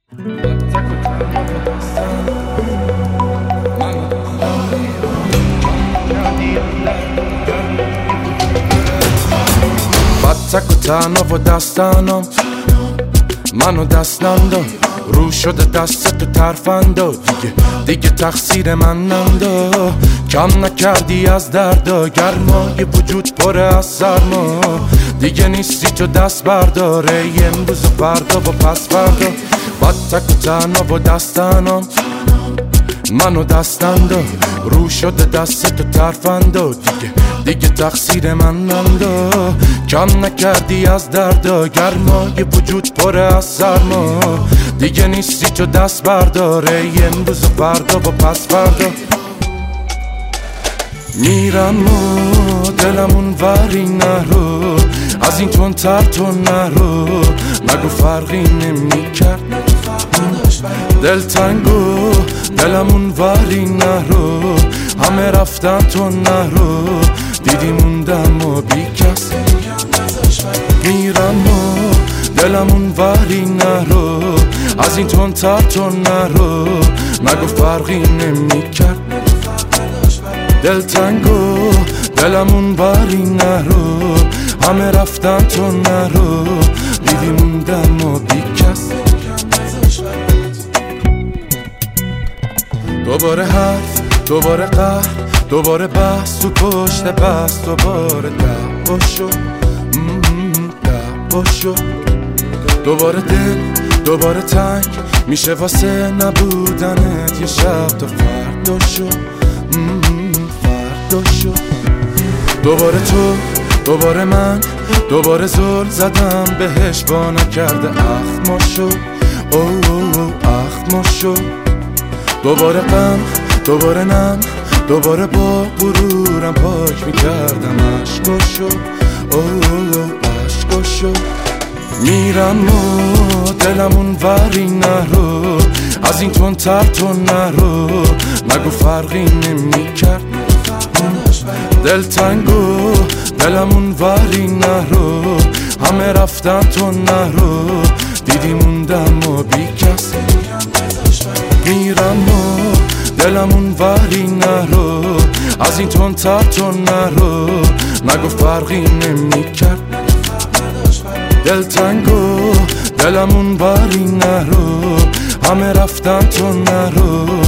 تک و تنها و دستانم منو دست ننداز رو شده دست تو ترفندا دیگه تقصیر من نندا کم نکردی از دردا گرمای وجود پره از سرما دیگه نیستی تو دست برداره امروز و فردا و پس فردا بعد تک و تنها و دستانم منو دست ننداز رو شده دست تو ترفندا دیگه تقصیر من نندا کم نکردی از دردا گرمای وجود پره از سرما دیگه نیستی تو دست برداره امروز و فردا و پس فردا میرم و دلمون وری نرو از این تون تر تو نرو نگو فرقی نمی کرد دلتنگو دلمون وری نرو همه رفتن تو نرو دیدی موندم و بی کس میرم و دلمون وری نرو از این تون تر تو نرو نگو فرقی نمی کرد دلتنگو دلمون وری نرو همه رفتن تو نرو دیدی موندم و بی کس دوباره حرف دوباره قهر دوباره بحث تو پشت بحث دوباره دعوا شد دعوا شد دوباره دل دوباره تنگ میشه واسه نبودنت یه شب تا فردا شد فردا شد دوباره تو دوباره من دوباره زل زدم بهش با نکرده اخت ما شد اخت ما شد دوباره غم دوباره نم دوباره با غرورم پاک میکردم عشقاشو عشقاشو میرم و دلمون وری نرو از این تون تر تو نرو نگو فرقی نمی کرد دلتنگو دلمون وری نرو همه رفتن تو نرو دیدی موندم و بی کس میرم و دلمون وری نرو از این تون تر تو نرو نگو فرقی نمی کرد دلتنگو دلمون وری نرو همه رفتن تو نرو